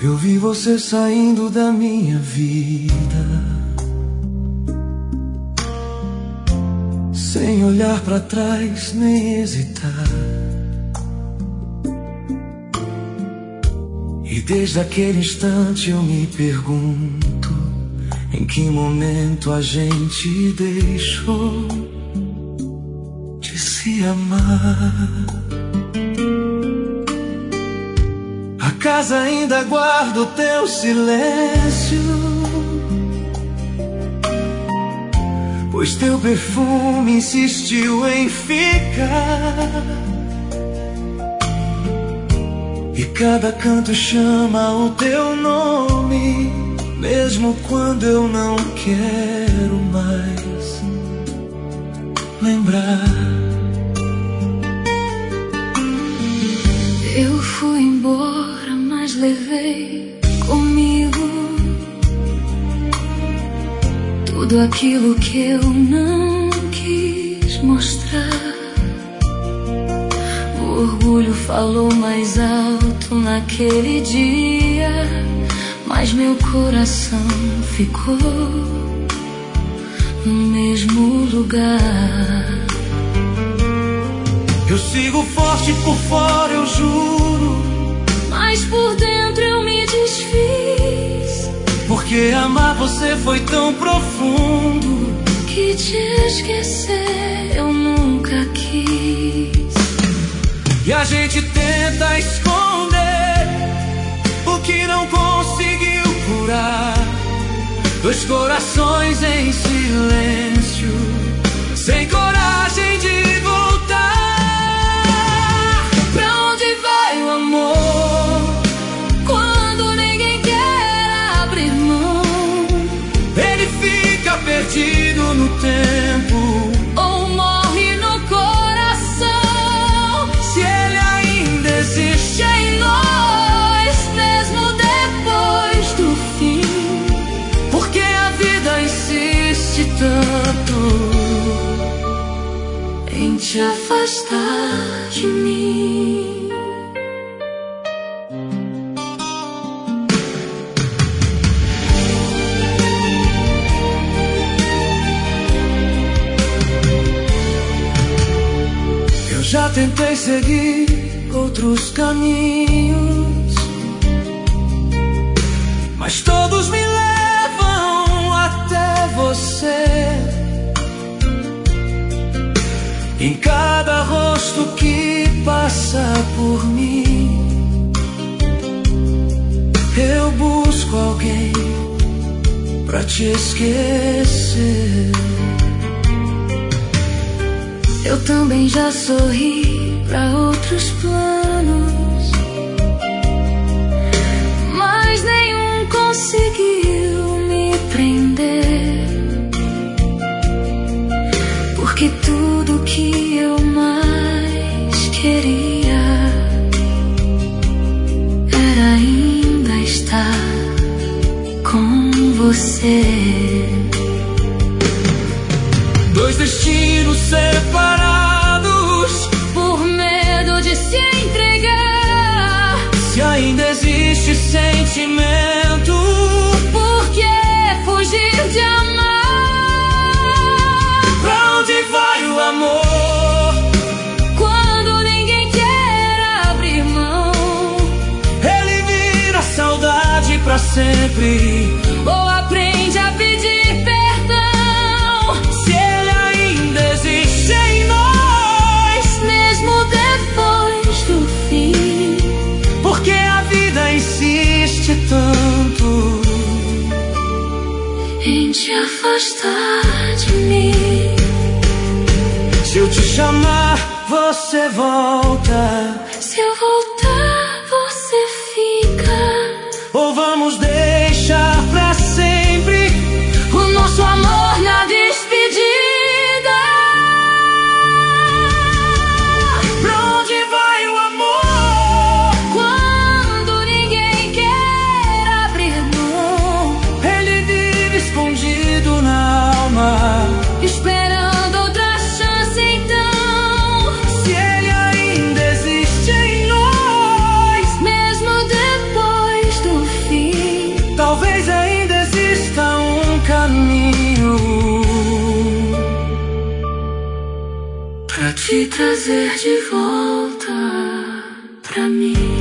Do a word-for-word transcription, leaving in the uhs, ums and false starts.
Eu vi você saindo da minha vida, sem olhar pra trás nem hesitar. E desde aquele instante eu me pergunto, em que momento a gente deixou de se amar? A casa ainda guarda o teu silêncio, pois teu perfume insistiu em ficar. E cada canto chama o teu nome, mesmo quando eu não quero mais lembrar. Eu fui embora, mas levei comigo tudo aquilo que eu não quis mostrar. O orgulho falou mais alto naquele dia, mas meu coração ficou no mesmo lugar. Eu sigo forte por fora, eu juro, mas por dentro eu me desfiz. Porque amar você foi tão profundo que te esquecer eu nunca quis. E a gente tenta esconder o que não conseguiu curar. Dois corações em silêncio, sem coragem de voltar. Pra onde vai o amor quando ninguém quer abrir mão? Ele fica perdido no tempo ou morre no coração. Se ele ainda existe em nós, mesmo depois do fim, porque a vida insiste tanto em te afastar de mim. Eu já tentei seguir outros caminhos, mas todos me levam até você. Em cada rosto que passa por mim, eu busco alguém pra te esquecer. Eu também já sorri pra outros planos, mas nenhum conseguiu me prender. Porque tudo que eu mais queria era ainda estar com você. Dois destinos separados por medo de se entregar. Se ainda existe sentimento, por que fugir de amar? Pra onde vai o amor quando ninguém quer abrir mão? Ele vira saudade pra sempre, ou aprende a pedir perdão. Se ele ainda existe em nós, mesmo depois do fim, porque a vida insiste tanto em te afastar de mim. Se eu te chamar, você volta. Se eu voltar, você fica. Ou vamos deixar pra sempre o nosso amor na despedida? Pra onde vai o amor quando ninguém quer abrir mão? Ele vive escondido na alma, esperando outra chance então. Se ele ainda existe em nós, te trazer de volta pra mim.